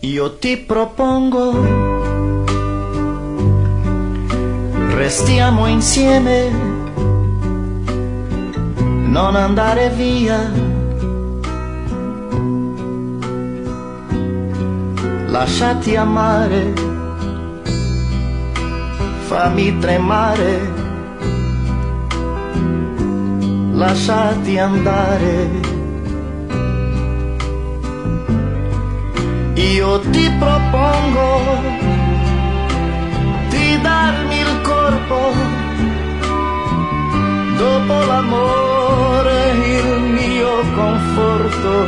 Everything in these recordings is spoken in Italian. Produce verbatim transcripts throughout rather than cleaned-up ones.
Io ti propongo, restiamo insieme, non andare via, lasciati amare, fammi tremare, lasciati andare. Io ti propongo di darmi il corpo, dopo l'amore il mio conforto,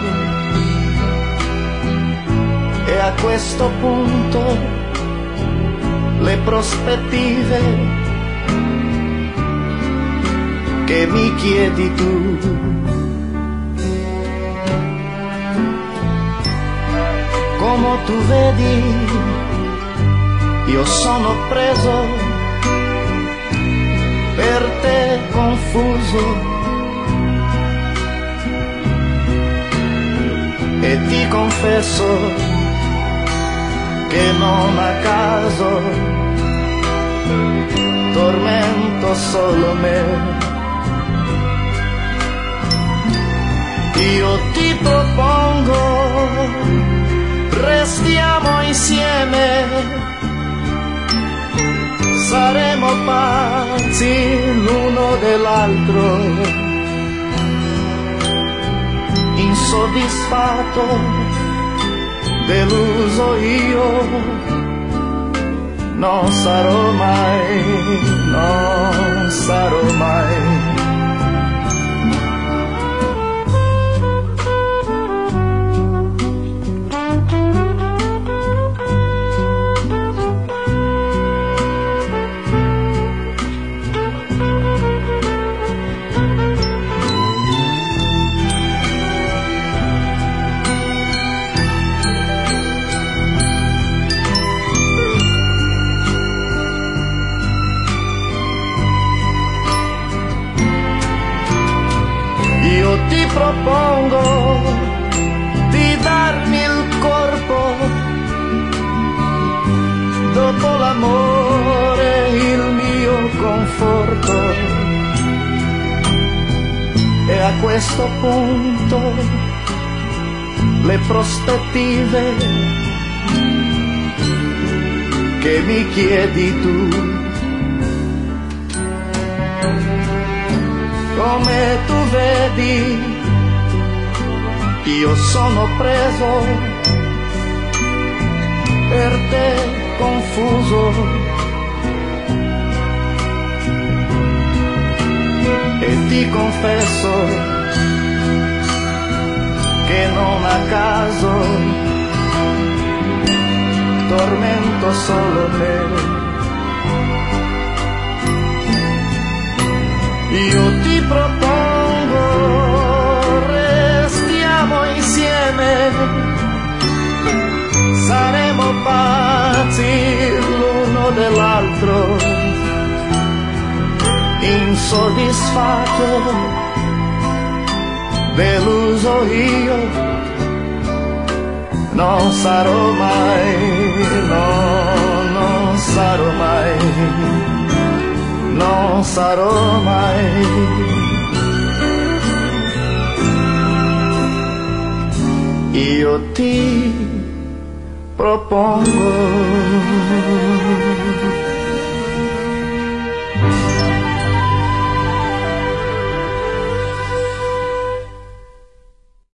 e a questo punto le prospettive che mi chiedi tu. Come tu vedi, io sono preso, per te confuso, e ti confesso che non a caso tormento solo me. Io ti propongo, restiamo insieme, saremo pazzi l'uno dell'altro, insoddisfatto, deluso io, non sarò mai, non sarò mai. Io ti propongo di darmi il corpo, dopo l'amore il mio conforto, e a questo punto le prospettive che mi chiedi tu. Come tu vedi, io sono preso, per te confuso, e ti confesso che non a caso tormento solo me. Io ti propongo, restiamo insieme, saremo pazzi l'uno dell'altro, insoddisfatto, deluso io, non sarò mai, no, non sarò mai. Non sarò mai. Io ti propongo.